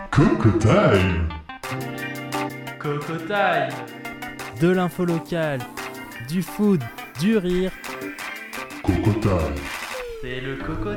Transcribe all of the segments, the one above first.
Coco Time. Coco Time. De l'info locale, du food, du rire. Coco Time. C'est le Coco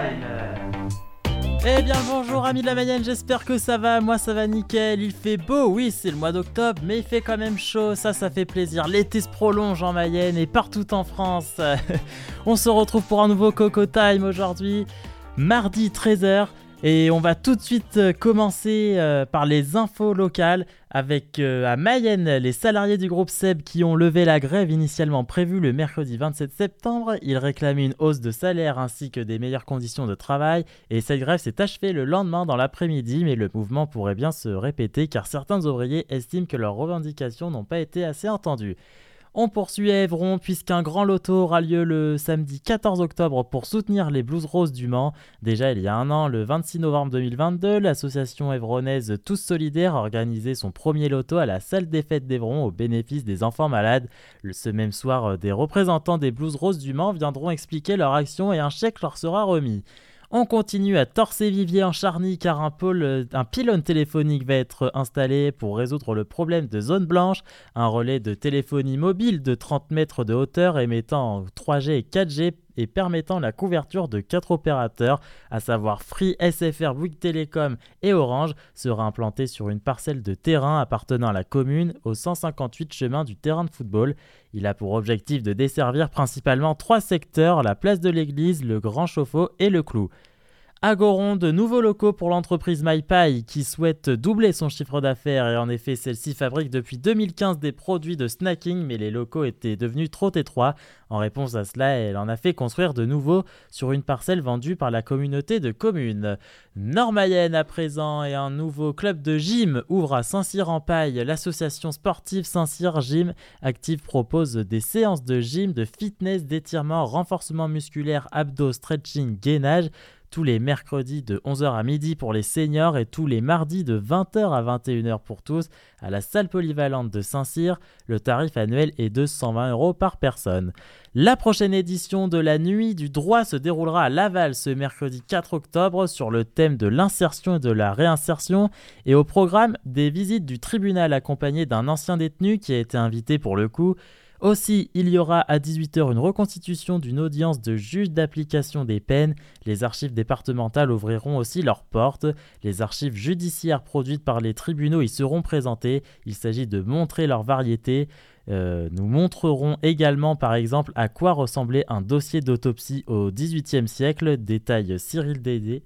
Time. Eh bien bonjour amis de la Mayenne, j'espère que ça va, moi ça va nickel, il fait beau, oui c'est le mois d'octobre, mais il fait quand même chaud, ça fait plaisir, l'été se prolonge en Mayenne et partout en France. On se retrouve pour un nouveau Coco Time aujourd'hui, mardi 13h, et on va tout de suite commencer par les infos locales avec à Mayenne les salariés du groupe SEB qui ont levé la grève initialement prévue le mercredi 27 septembre. Ils réclamaient une hausse de salaire ainsi que des meilleures conditions de travail et cette grève s'est achevée le lendemain dans l'après-midi, mais le mouvement pourrait bien se répéter car certains ouvriers estiment que leurs revendications n'ont pas été assez entendues. On poursuit à Évron puisqu'un grand loto aura lieu le samedi 14 octobre pour soutenir les Blues Roses du Mans. Déjà il y a un an, le 26 novembre 2022, l'association évronaise Tous Solidaires a organisé son premier loto à la salle des fêtes d'Évron au bénéfice des enfants malades. Ce même soir, des représentants des Blues Roses du Mans viendront expliquer leur action et un chèque leur sera remis. On continue à Torcé-Vivier en Charny car un pylône téléphonique va être installé pour résoudre le problème de zone blanche. Un relais de téléphonie mobile de 30 mètres de hauteur émettant en 3G et 4G et permettant la couverture de 4 opérateurs, à savoir Free, SFR, Bouygues Télécom et Orange, sera implanté sur une parcelle de terrain appartenant à la commune au 158 chemin du terrain de football. Il a pour objectif de desservir principalement 3 secteurs, la place de l'église, le Grand Chauffe-eau et le Clou. À Goron, de nouveaux locaux pour l'entreprise MyPie qui souhaite doubler son chiffre d'affaires et en effet celle-ci fabrique depuis 2015 des produits de snacking mais les locaux étaient devenus trop étroits. En réponse à cela, elle en a fait construire de nouveaux sur une parcelle vendue par la communauté de communes. Nord-Mayenne à présent et un nouveau club de gym ouvre à Saint-Cyr-en-Paille. L'association sportive Saint-Cyr Gym Active propose des séances de gym, de fitness, d'étirement, renforcement musculaire, abdos, stretching, gainage. Tous les mercredis de 11h à midi pour les seniors et tous les mardis de 20h à 21h pour tous à la salle polyvalente de Saint-Cyr. Le tarif annuel est de 120 € par personne. La prochaine édition de la Nuit du droit se déroulera à Laval ce mercredi 4 octobre sur le thème de l'insertion et de la réinsertion et au programme des visites du tribunal accompagnées d'un ancien détenu qui a été invité pour le coup. Aussi, il y aura à 18h une reconstitution d'une audience de juge d'application des peines. Les archives départementales ouvriront aussi leurs portes. Les archives judiciaires produites par les tribunaux y seront présentées. Il s'agit de montrer leur variété. Nous montrerons également par exemple à quoi ressemblait un dossier d'autopsie au XVIIIe siècle, détaille Cyril Dédé,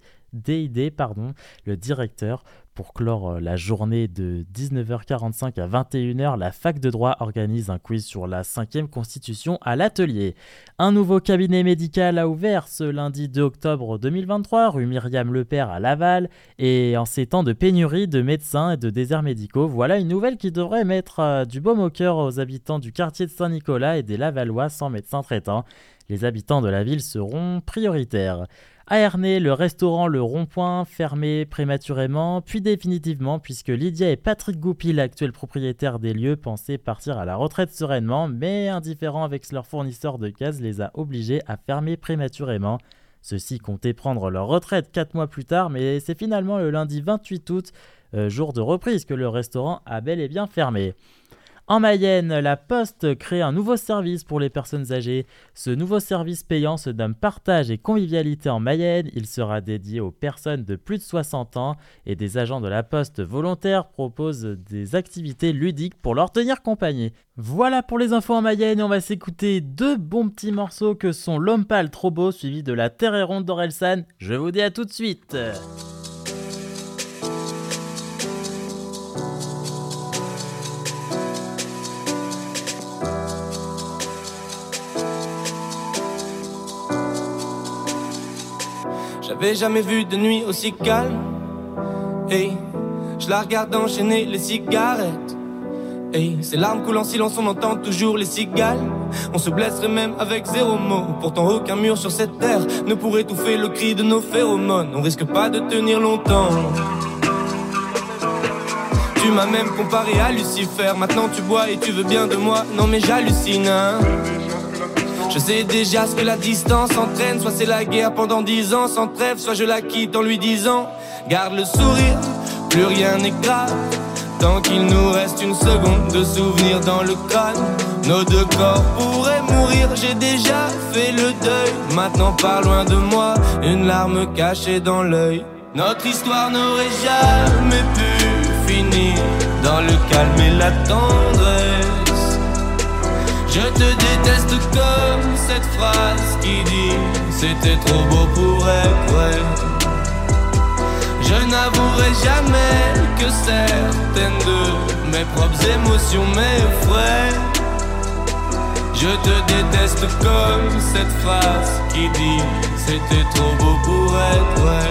le directeur. Pour clore la journée de 19h45 à 21h, la fac de droit organise un quiz sur la 5e constitution à l'atelier. Un nouveau cabinet médical a ouvert ce lundi 2 octobre 2023, rue Myriam Lepère à Laval. Et en ces temps de pénurie de médecins et de déserts médicaux, voilà une nouvelle qui devrait mettre du baume au cœur aux habitants du quartier de Saint-Nicolas et des Lavallois sans médecin traitant. Les habitants de la ville seront prioritaires. À Ernée, le restaurant Le Rond-Point fermé prématurément, puis définitivement, puisque Lydia et Patrick Goupil, l'actuel propriétaire des lieux, pensaient partir à la retraite sereinement, mais indifférents avec leur fournisseur de gaz les a obligés à fermer prématurément. Ceux-ci comptaient prendre leur retraite 4 mois plus tard, mais c'est finalement le lundi 28 août, jour de reprise, que le restaurant a bel et bien fermé. En Mayenne, la Poste crée un nouveau service pour les personnes âgées. Ce nouveau service payant se nomme Partage et Convivialité en Mayenne. Il sera dédié aux personnes de plus de 60 ans et des agents de la Poste volontaires proposent des activités ludiques pour leur tenir compagnie. Voilà pour les infos en Mayenne et on va s'écouter 2 bons petits morceaux que sont L'Homme Pâle Trop Beau suivi de La Terre est ronde d'Orelsan. Je vous dis à tout de suite. J'avais jamais vu de nuit aussi calme. Hey, je la regarde enchaîner les cigarettes. Hey, ses larmes coulent en silence, on entend toujours les cigales. On se blesserait même avec 0 mot. Pourtant aucun mur sur cette terre ne pourrait étouffer le cri de nos phéromones. On risque pas de tenir longtemps. Tu m'as même comparé à Lucifer. Maintenant tu bois et tu veux bien de moi. Non mais j'hallucine hein. Je sais déjà ce que la distance entraîne. Soit c'est la guerre pendant 10 ans sans trêve, soit je la quitte en lui disant garde le sourire, plus rien n'est grave. Tant qu'il nous reste une seconde de souvenir dans le crâne. Nos deux corps pourraient mourir, j'ai déjà fait le deuil. Maintenant pars loin de moi, une larme cachée dans l'œil. Notre histoire n'aurait jamais pu finir dans le calme et la tendresse. Je te déteste comme cette phrase qui dit c'était trop beau pour être vrai. Je n'avouerai jamais que certaines de mes propres émotions m'effraient. Je te déteste comme cette phrase qui dit c'était trop beau pour être vrai.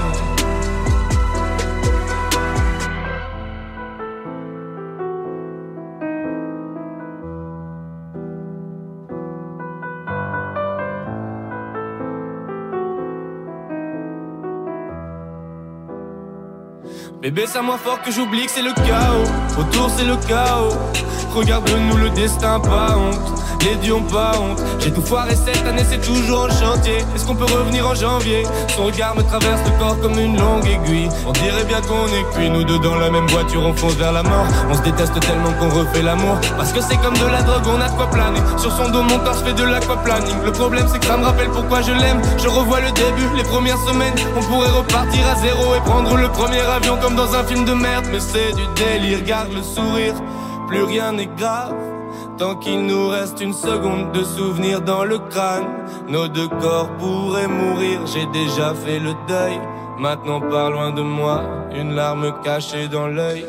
Bébé, c'est à moi fort que j'oublie que c'est le chaos. Autour c'est le chaos. Regarde-nous, le destin pas honte. Les dieux ont pas honte. J'ai tout foiré cette année, c'est toujours en chantier. Est-ce qu'on peut revenir en janvier? Son regard me traverse le corps comme une longue aiguille. On dirait bien qu'on est cuits, nous deux dans la même voiture, on fonce vers la mort. On se déteste tellement qu'on refait l'amour. Parce que c'est comme de la drogue, on a de quoi planer. Sur son dos, mon corps, je fais de l'aquaplaning. Le problème c'est que ça me rappelle pourquoi je l'aime. Je revois le début, les premières semaines. On pourrait repartir à zéro et prendre le premier avion comme dans un film de merde. Mais c'est du délire, garde le sourire. Plus rien n'est grave. Tant qu'il nous reste une seconde de souvenir dans le crâne. Nos deux corps pourraient mourir, j'ai déjà fait le deuil. Maintenant pars loin de moi, une larme cachée dans l'œil.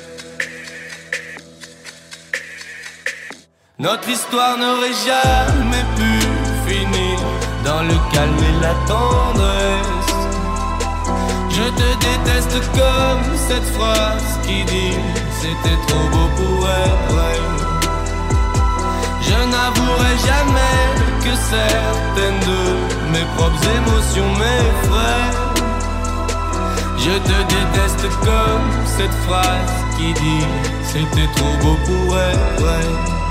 Notre histoire n'aurait jamais pu finir dans le calme et la tendresse. Je te déteste comme cette phrase qui dit c'était trop beau pour être vrai. Je n'avouerai jamais que certaines de mes propres émotions m'effraient. Je te déteste comme cette phrase qui dit c'était trop beau pour être vrai.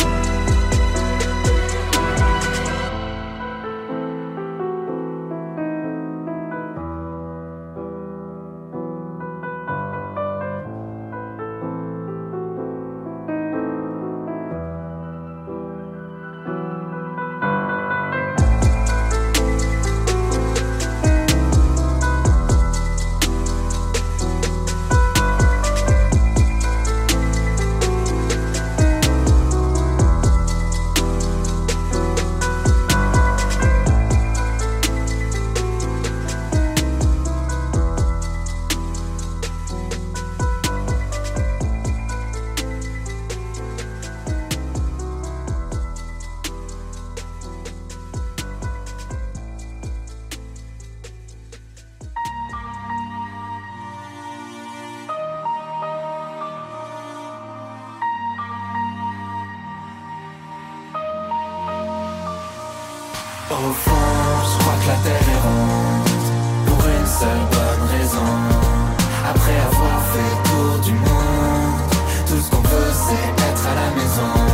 Au fond, je crois que la terre est ronde, pour une seule bonne raison. Après avoir fait le tour du monde, tout ce qu'on veut c'est être à la maison.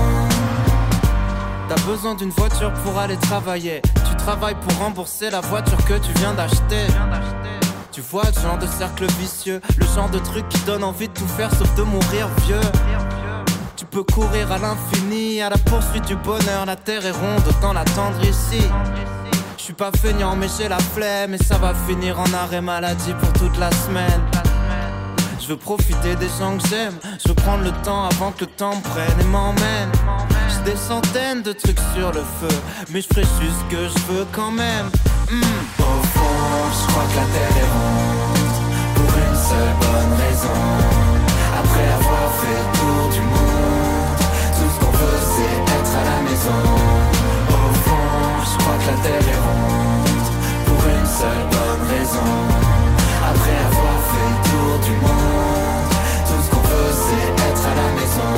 T'as besoin d'une voiture pour aller travailler. Tu travailles pour rembourser la voiture que tu viens d'acheter. Tu vois le genre de cercle vicieux, le genre de truc qui donne envie de tout faire sauf de mourir vieux. Tu peux courir à l'infini, à la poursuite du bonheur. La terre est ronde, autant l'attendre ici. Je suis pas feignant mais j'ai la flemme, et ça va finir en arrêt maladie pour toute la semaine. Je veux profiter des gens que j'aime, je veux prendre le temps avant que le temps me prenne et m'emmène. J'ai des centaines de trucs sur le feu, mais je ferai juste ce que je veux quand même. Au fond, je crois que la terre est ronde, pour une seule bonne raison. Après avoir fait le tour du monde, tout ce qu'on veut c'est être à la maison. Au fond, je crois que la terre est ronde, pour une seule bonne raison. Après avoir fait le tour du monde, tout ce qu'on veut c'est être à la maison.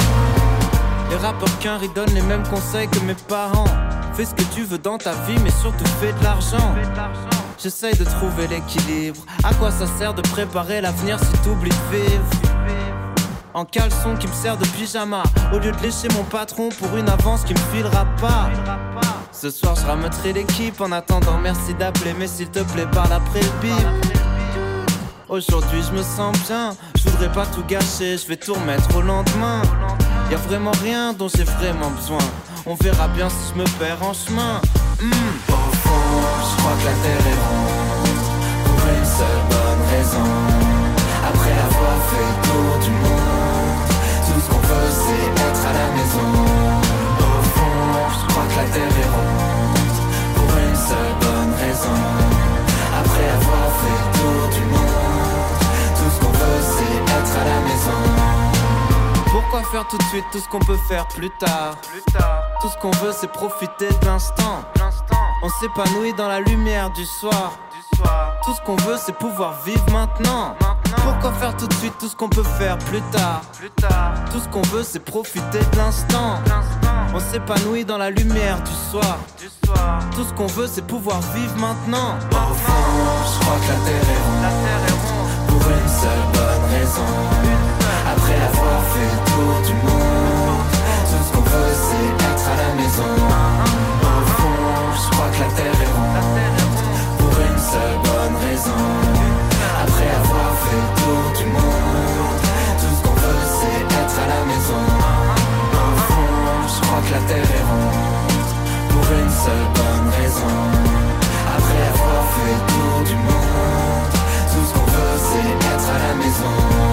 Les rappeurs qu'un riz donnent les mêmes conseils que mes parents. Fais ce que tu veux dans ta vie, mais surtout fais de l'argent. J'essaye de trouver l'équilibre. À quoi ça sert de préparer l'avenir si t'oublies de vivre? En caleçon qui me sert de pyjama, au lieu de lécher mon patron pour une avance qui me filera pas. Ce soir je ramènerai l'équipe, en attendant merci d'appeler, mais s'il te plaît parle après le bip. Aujourd'hui je me sens bien, Je voudrais pas tout gâcher, je vais tout remettre au lendemain. Y'a vraiment rien dont j'ai vraiment besoin. On verra bien si je me perds en chemin. Au fond, je crois que la terre est ronde, pour une seule bonne raison. Après avoir fait le tour du monde, tout ce qu'on veut c'est être à la maison. Au fond, je crois que la terre est ronde, pour une seule bonne raison. Après avoir fait le tour du monde, tout ce qu'on veut c'est être à la maison. Pourquoi faire tout de suite tout ce qu'on peut faire plus tard? Tout ce qu'on veut c'est profiter de l'instant. On s'épanouit dans la lumière du soir. Tout ce qu'on veut c'est pouvoir vivre maintenant. Pourquoi faire tout de suite tout ce qu'on peut faire plus tard? Tout ce qu'on veut c'est profiter de l'instant. On s'épanouit dans la lumière du soir. Tout ce qu'on veut c'est pouvoir vivre maintenant. Au fond, je crois que la terre est ronde, pour une seule bonne raison. Après avoir fait le tour du monde, tout ce qu'on veut c'est être à la maison. Au fond, je crois que la terre est ronde, pour une seule bonne raison. Après avoir fait le tour du monde, tout ce qu'on veut c'est être à la maison. Au fond, je crois que la terre est ronde, pour une seule bonne raison. Après avoir fait le tour du monde, tout ce qu'on veut c'est être à la maison.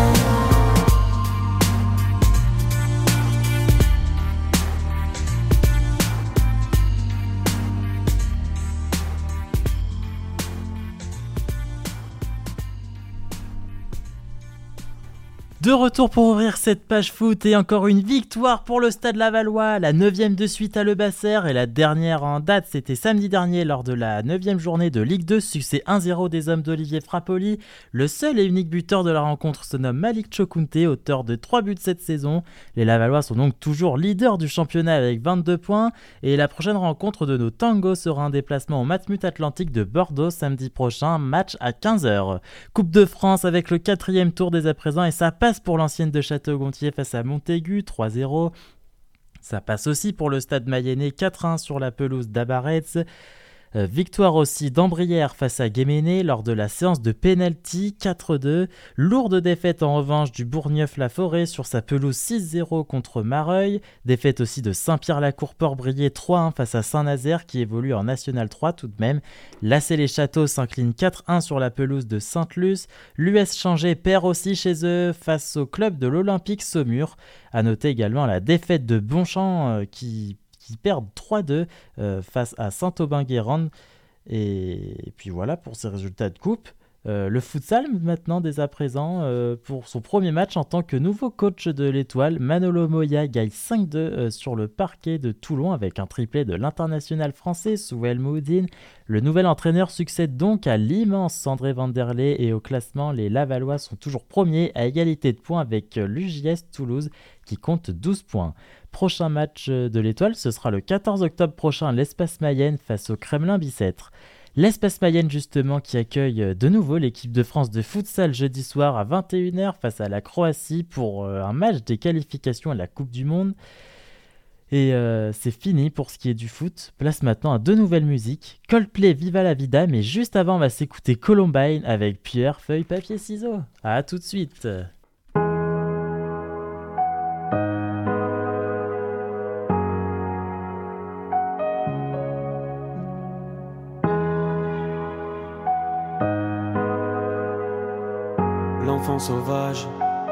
De retour pour ouvrir cette page foot et encore une victoire pour le Stade Lavallois, la 9e de suite à Le Basser et la dernière en date, c'était samedi dernier lors de la 9e journée de Ligue 2, succès 1-0 des hommes d'Olivier Frappoli. Le seul et unique buteur de la rencontre se nomme Malik Chokounte, auteur de 3 buts cette saison. Les Lavallois sont donc toujours leaders du championnat avec 22 points et la prochaine rencontre de nos tangos sera un déplacement au Matmut Atlantique de Bordeaux samedi prochain, match à 15h. Coupe de France avec le 4e tour dès à présent et ça passe pour l'ancienne de Château-Gontier face à Montaigu, 3-0. Ça passe aussi pour le Stade Mayennais, 4-1 sur la pelouse d'Abarets. Victoire aussi d'Ambrières face à Guéméné lors de la séance de pénalty, 4-2. Lourde défaite en revanche du Bourgneuf-la-Forêt sur sa pelouse 6-0 contre Mareuil. Défaite aussi de Saint-Pierre-la-Cour-Port-Briey 3-1 face à Saint-Nazaire qui évolue en National 3 tout de même. L'Assé-les-Châteaux s'incline 4-1 sur la pelouse de Sainte-Luce. L'US Changé perd aussi chez eux face au club de l'Olympique Saumur. À noter également la défaite de Bonchamp qui perdent 3-2 face à Saint-Aubin-Guérande. Et puis voilà pour ces résultats de coupe. Le futsal maintenant dès à présent pour son premier match en tant que nouveau coach de l'Étoile. Manolo Moya gagne 5-2 sur le parquet de Toulon avec un triplé de l'international français Souel Moudine. Le nouvel entraîneur succède donc à l'immense André Vanderlei et au classement les Lavallois sont toujours premiers à égalité de points avec l'UJS Toulouse qui compte 12 points. Prochain match de l'Étoile, ce sera le 14 octobre prochain à l'Espace Mayenne face au Kremlin-Bicêtre. L'Espace Mayenne justement qui accueille de nouveau l'équipe de France de futsal jeudi soir à 21h face à la Croatie pour un match des qualifications à la Coupe du Monde. Et c'est fini pour ce qui est du foot. Place maintenant à deux nouvelles musiques. Coldplay Viva la Vida, mais juste avant on va s'écouter Columbine avec Pierre, Feuille, Papier, Ciseaux. À tout de suite. L'enfant sauvage,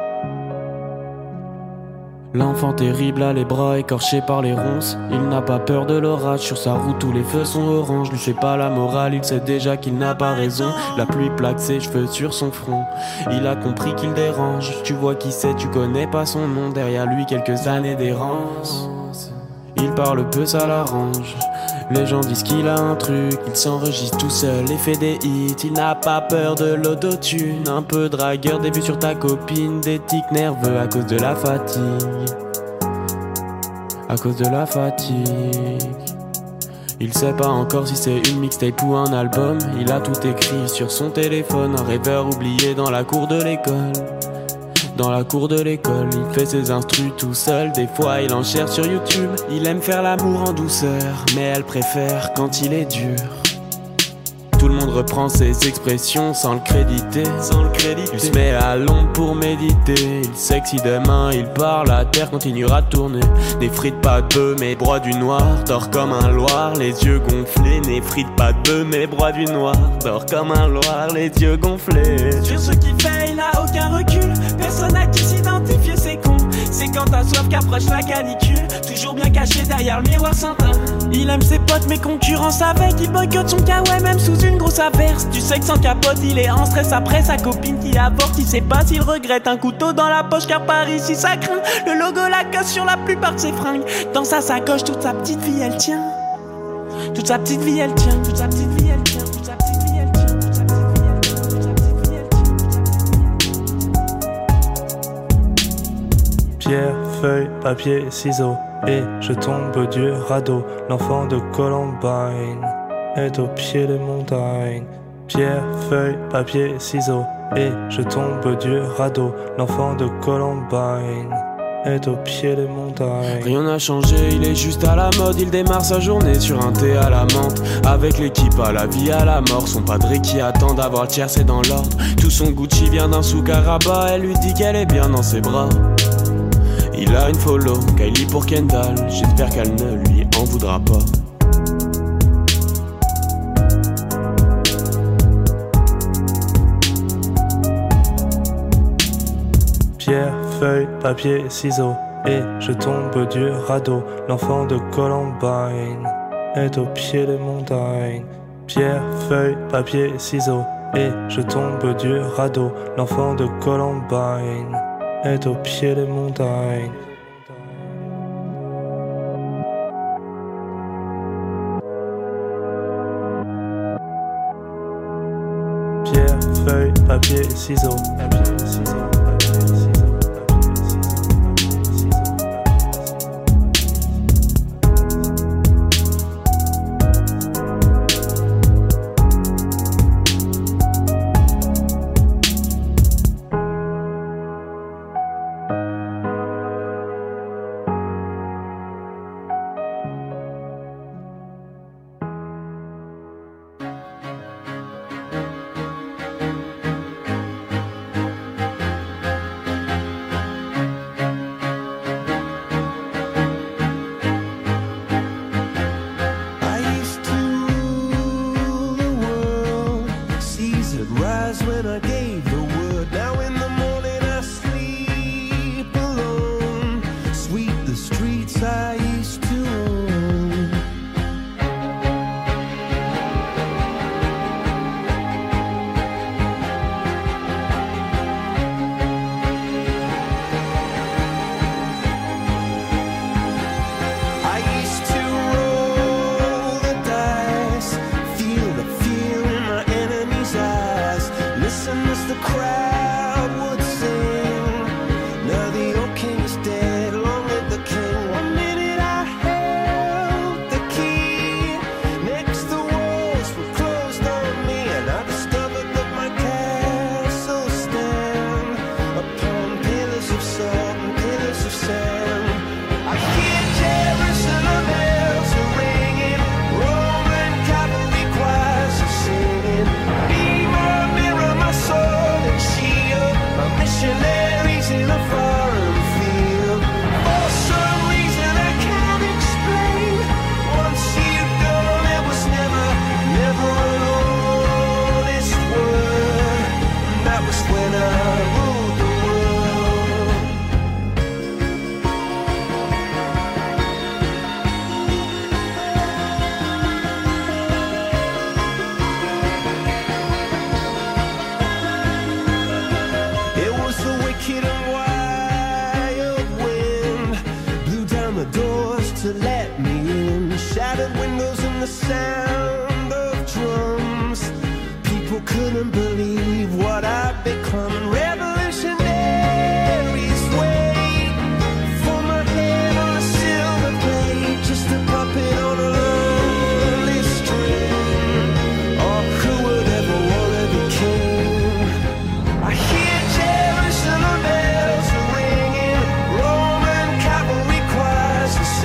l'enfant terrible a les bras écorchés par les ronces. Il n'a pas peur de l'orage, sur sa route où les feux sont orange. Lui fait pas la morale, il sait déjà qu'il n'a pas raison. La pluie plaque ses cheveux sur son front, il a compris qu'il dérange. Tu vois qui c'est, tu connais pas son nom. Derrière lui quelques années d'errance. Il parle peu, ça l'arrange. Les gens disent qu'il a un truc, il s'enregistre tout seul et fait des hits. Il n'a pas peur de l'autotune, un peu dragueur, des vues sur ta copine, des tics nerveux à cause de la fatigue. À cause de la fatigue. Il sait pas encore si c'est une mixtape ou un album. Il a tout écrit sur son téléphone, un rêveur oublié dans la cour de l'école. Dans la cour de l'école, il fait ses instrus tout seul. Des fois il en cherche sur YouTube. Il aime faire l'amour en douceur, mais elle préfère quand il est dur. Tout le monde reprend ses expressions sans le créditer. Il se met à l'ombre pour méditer. Il sait que si demain il part, la terre continuera de tourner. N'effrite pas de bœuf mais broie du noir. Dors comme un loir, les yeux gonflés. N'effrite pas de bœuf mais broie du noir. Dors comme un loir, les yeux gonflés. Sur ce qu'il fait, il a aucun recul. Personne à qui s'identifier, c'est con. C'est quand t'as soif qu'approche la canicule. Toujours bien caché derrière le miroir sans teint. Il aime ses potes mais concurrence avec. Il boycotte son kawaii même sous une grosse averse. Tu sais que sans capote il est en stress après sa copine qui avorte. Il sait pas s'il regrette un couteau dans la poche car par ici ça craint. Le logo la casse sur la plupart de ses fringues. Dans sa sacoche toute sa petite vie elle tient. Toute sa petite vie elle tient. Toute sa petite vie elle tient. Toute sa petite vie elle tient. Toute sa petite vie elle tient. Toute sa petite vie elle tient. Pierre, feuille, papier, ciseaux. Et je tombe du radeau. L'enfant de Columbine est au pied des montagnes. Pierre, feuille, papier, ciseaux. Et je tombe du radeau. L'enfant de Columbine est au pied des montagnes. Rien n'a changé, il est juste à la mode. Il démarre sa journée sur un thé à la menthe. Avec l'équipe à la vie, à la mort. Son padré qui attend d'avoir le tiers, c'est dans l'ordre. Tout son Gucci vient d'un souk à Rabat. Elle lui dit qu'elle est bien dans ses bras. Il a une follow, Kylie pour Kendall. J'espère qu'elle ne lui en voudra pas. Pierre, feuille, papier, ciseaux. Et je tombe du radeau. L'enfant de Columbine est au pied des montagnes. Pierre, feuille, papier, ciseaux. Et je tombe du radeau. L'enfant de Columbine est au pied des montagnes. Pierre, feuille, papier, ciseaux. Papier, ciseaux.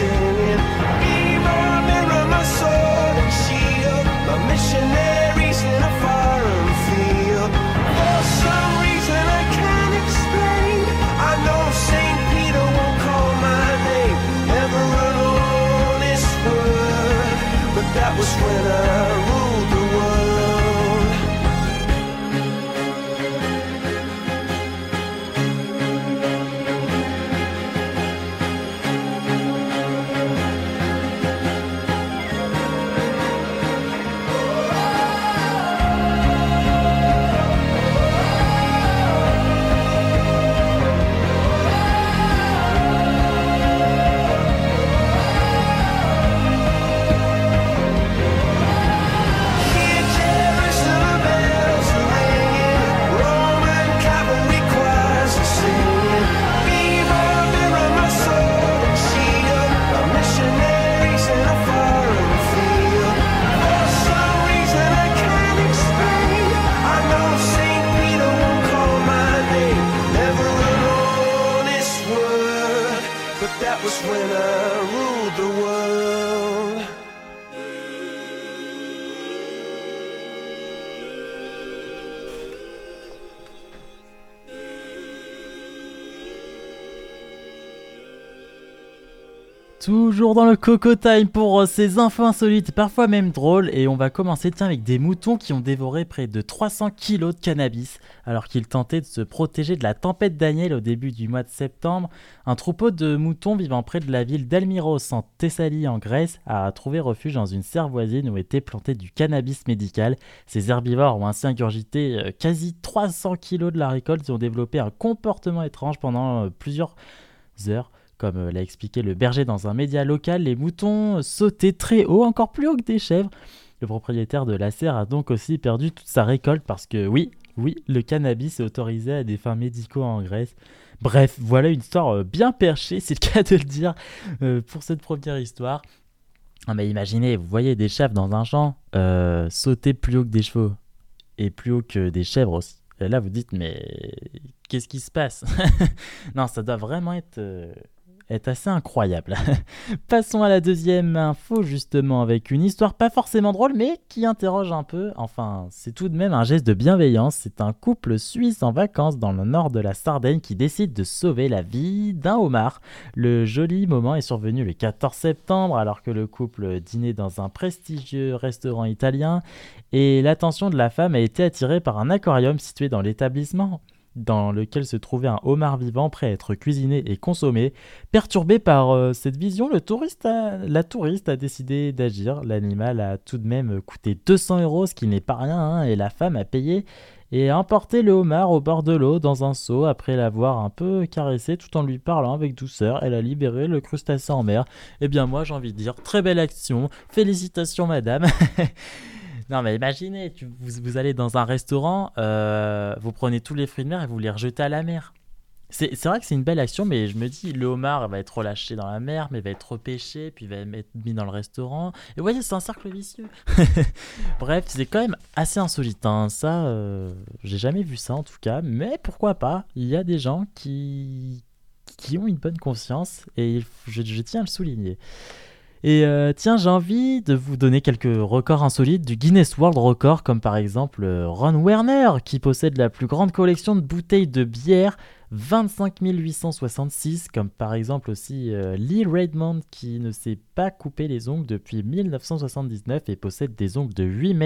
Missionaries once when I ruled the world. Toujours dans le Coco Time pour ces infos insolites, parfois même drôles, et on va commencer avec des moutons qui ont dévoré près de 300 kilos de cannabis alors qu'ils tentaient de se protéger de la tempête Daniel au début du mois de septembre. Un troupeau de moutons vivant près de la ville d'Elmiros en Thessalie en Grèce a trouvé refuge dans une serre voisine où était planté du cannabis médical. Ces herbivores ont ainsi ingurgité quasi 300 kilos de la récolte et ont développé un comportement étrange pendant plusieurs heures. Comme l'a expliqué le berger dans un média local, les moutons sautaient très haut, encore plus haut que des chèvres. Le propriétaire de la serre a donc aussi perdu toute sa récolte parce que oui, le cannabis est autorisé à des fins médicaux en Grèce. Bref, voilà une histoire bien perchée, c'est le cas de le dire, pour cette première histoire. Non mais imaginez, vous voyez des chèvres dans un champ sauter plus haut que des chevaux et plus haut que des chèvres aussi. Et là vous dites mais qu'est-ce qui se passe? Non, ça doit vraiment être assez incroyable. Passons à la deuxième info justement avec une histoire pas forcément drôle mais qui interroge un peu. Enfin, c'est tout de même un geste de bienveillance. C'est un couple suisse en vacances dans le nord de la Sardaigne qui décide de sauver la vie d'un homard. Le joli moment est survenu le 14 septembre alors que le couple dînait dans un prestigieux restaurant italien et l'attention de la femme a été attirée par un aquarium situé dans l'établissement dans lequel se trouvait un homard vivant prêt à être cuisiné et consommé. Perturbé par cette vision, la touriste a décidé d'agir. L'animal a tout de même coûté 200 €, ce qui n'est pas rien, et la femme a payé et a emporté le homard au bord de l'eau dans un seau. Après l'avoir un peu caressé tout en lui parlant avec douceur, elle a libéré le crustacé en mer. Eh bien moi j'ai envie de dire, très belle action, félicitations madame. Non mais imaginez, vous allez dans un restaurant, vous prenez tous les fruits de mer et vous les rejetez à la mer. C'est vrai que c'est une belle action, mais je me dis, le homard va être relâché dans la mer, mais il va être repêché, puis il va être mis dans le restaurant. Et vous voyez, c'est un cercle vicieux. Bref, c'est quand même assez insolite, hein. Ça, j'ai jamais vu ça en tout cas, mais pourquoi pas. Il y a des gens qui ont une bonne conscience, et je tiens à le souligner. Et tiens, j'ai envie de vous donner quelques records insolites du Guinness World Record, comme par exemple Ron Werner, qui possède la plus grande collection de bouteilles de bière, 25 866, comme par exemple aussi Lee Redmond, qui ne s'est pas coupé les ongles depuis 1979 et possède des ongles de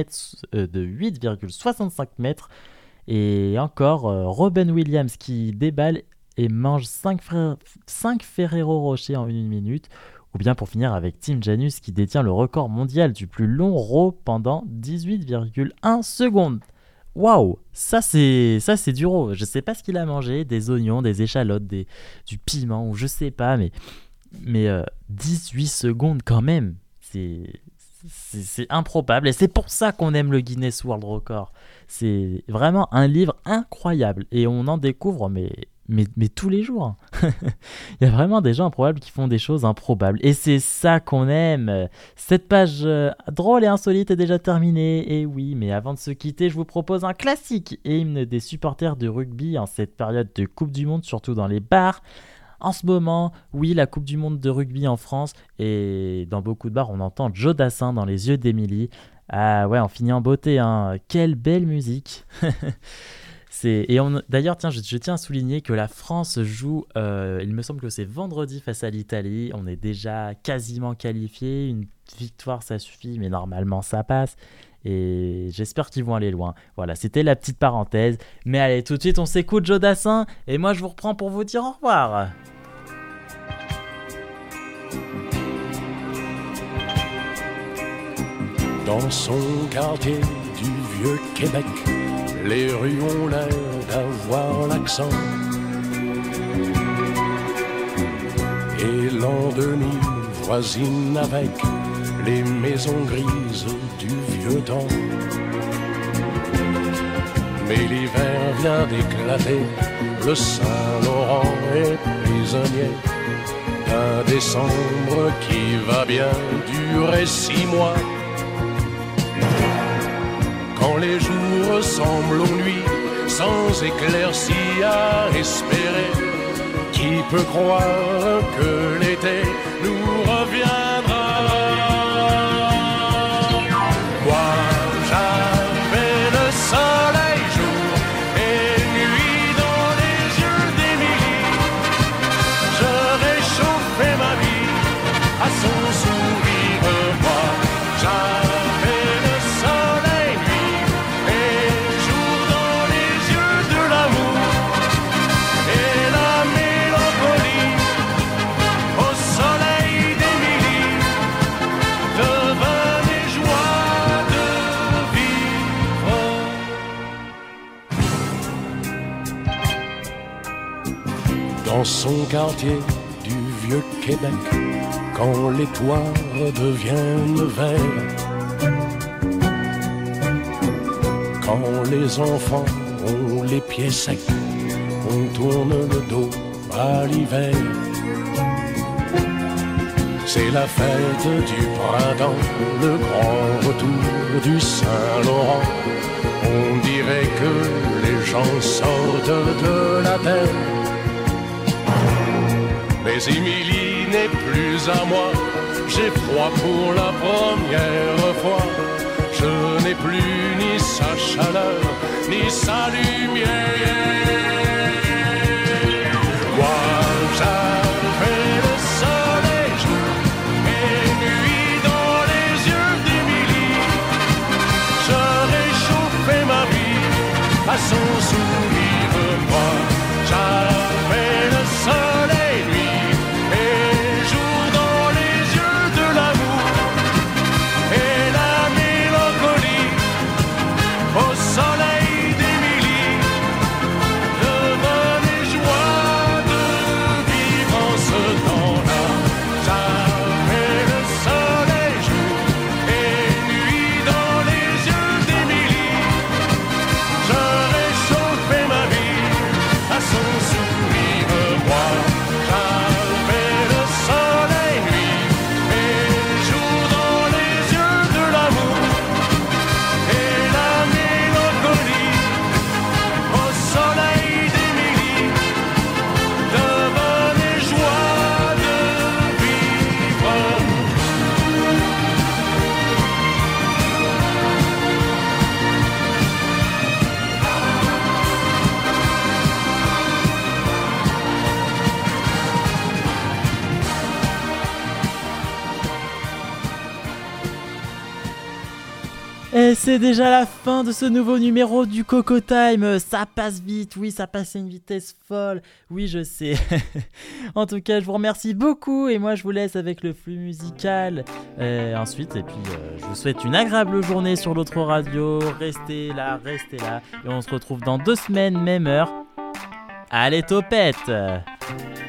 8,65 mètres. Et encore Robin Williams, qui déballe et mange 5 Ferrero Rocher en 1 minute. Ou bien pour finir avec Tim Janus qui détient le record mondial du plus long row pendant 18,1 secondes. Waouh, ça c'est du row. Je sais pas ce qu'il a mangé, des oignons, des échalotes, du piment ou je sais pas, mais 18 secondes quand même. C'est improbable et c'est pour ça qu'on aime le Guinness World Record. C'est vraiment un livre incroyable et on en découvre mais tous les jours. Il y a vraiment des gens improbables qui font des choses improbables. Et c'est ça qu'on aime. Cette page drôle et insolite est déjà terminée. Et oui, mais avant de se quitter, je vous propose un classique hymne des supporters de rugby en cette période de Coupe du Monde, surtout dans les bars. En ce moment, oui, la Coupe du Monde de rugby en France. Et dans beaucoup de bars, on entend Joe Dassin dans les yeux d'Émilie. Ah ouais, on finit en beauté, hein. Quelle belle musique. D'ailleurs, tiens, je tiens à souligner que la France joue, il me semble que c'est vendredi face à l'Italie. On est déjà quasiment qualifié. Une victoire, ça suffit, mais normalement, ça passe. Et j'espère qu'ils vont aller loin. Voilà, c'était la petite parenthèse. Mais allez, tout de suite, on s'écoute Joe Dassin. Et moi, je vous reprends pour vous dire au revoir. Dans son quartier du vieux Québec, les rues ont l'air d'avoir l'accent. Et l'an 2000 voisine avec les maisons grises du vieux temps. Mais l'hiver vient d'éclater, le Saint-Laurent est prisonnier d'un décembre qui va bien durer 6 mois. Quand les jours ressemblent aux nuits, sans éclaircie à espérer, qui peut croire que l'été dans son quartier du vieux Québec, quand les toits deviennent verts, quand les enfants ont les pieds secs, on tourne le dos à l'hiver. C'est la fête du printemps, le grand retour du Saint-Laurent. On dirait que les gens sortent de la terre. Mais Émilie n'est plus à moi, j'ai froid pour la première fois. Je n'ai plus ni sa chaleur, ni sa lumière. Moi, j'avais le soleil jour et nuit dans les yeux d'Émilie. Je réchauffais ma vie à son sourire. Moi, j'avais le soleil nuit et jour dans les yeux de l'amour et la mélancolie au soleil d'Émilie devenait joie de vivre en ce temps-là. J'avais le soleil jour et nuit dans les yeux d'Émilie. Je réchauffais ma vie à son sourire. Moi, j'avais le soleil nuit et jour dans les yeux de l'amour et la mélancolie au soleil d'Émilie devenait joie de vivre. Et c'est déjà la fin de ce nouveau numéro du Coco Time. Ça passe vite, oui, ça passe à une vitesse folle. Oui, je sais. En tout cas, je vous remercie beaucoup et moi je vous laisse avec le flux musical. Ensuite, et puis je vous souhaite une agréable journée sur l'autre radio. Restez là. Et on se retrouve dans 2 semaines, même heure. Allez, topette!